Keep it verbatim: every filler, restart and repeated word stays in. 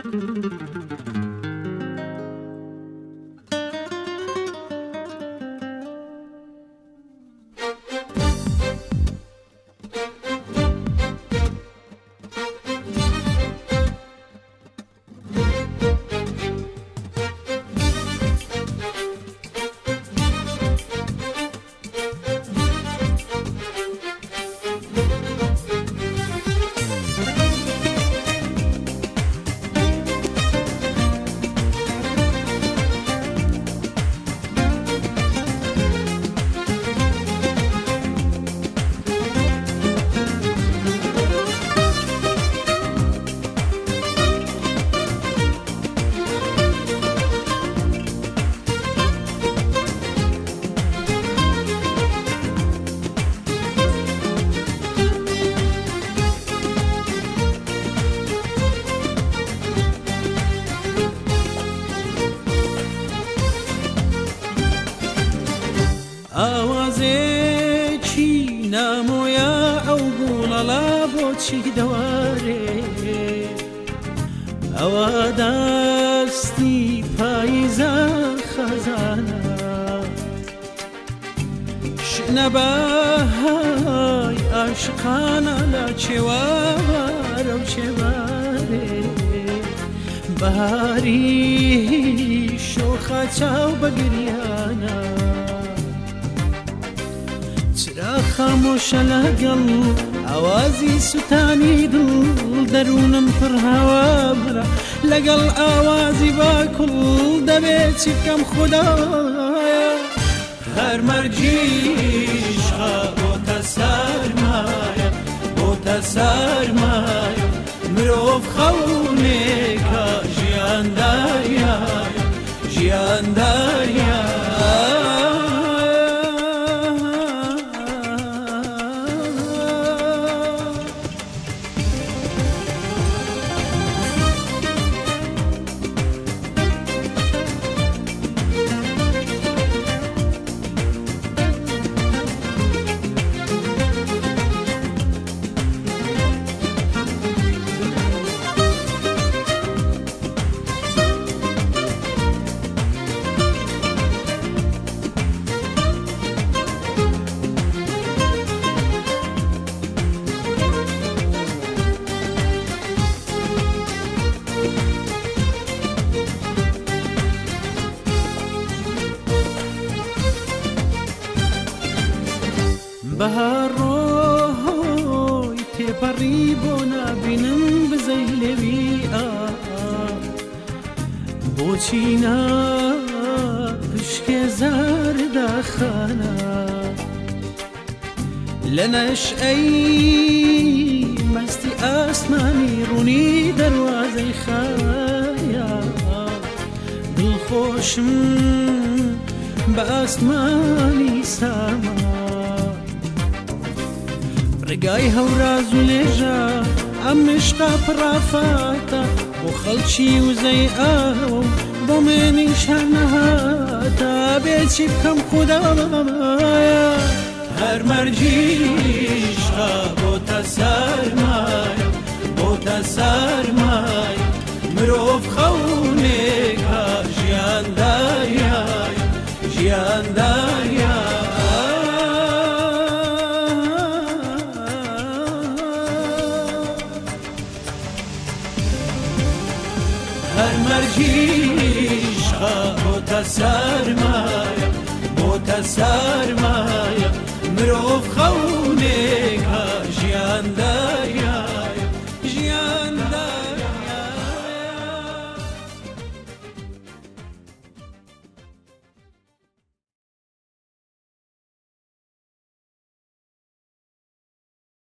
ئاوازێکی نامۆیە ئەو گوڵەڵا بۆچی دەوارێ ئەوە دەستی پاییزە خەزانە شنە بەهای عاشقانە لە چێوارە و چێوارێ بەهاری شۆخە چاو بەگریانە چرا خامۆشە لەگەڵ ئاوازی سوتانی دڵ دەروونم پڕ هەوا برا لەگەڵ ئاوازی باکوڵ دەبێت چی بکەم خودایە هەر مەرجیشە بۆتە سەرمایە بۆتە سەرمایە مرۆڤ خەونێکە ژیانداریە ژیانداریە بەهار ڕۆی تێپەڕی بۆ نابینم بزەی لێوی ئا بۆچی نا پشکێ زاردەخانە لە نەشئەی مەستی ئاسمانی ڕوونی دەروازەی خایە دڵخۆشم بە ئاسمانی ساما ڕێگای هەوراز و لێژە ئەم مشقا پڕافاتە بۆ خەڵکی وزەی ئاوە بۆ منی شانەهاتە بێچی بکەم خودایە هەر مەرجیشە بۆتە سەرمایە بۆتە سەرمایە مرۆڤ خەونێکە ژیانداریە ژیانداریە هەر مەرجیشە بۆتە سەرمایە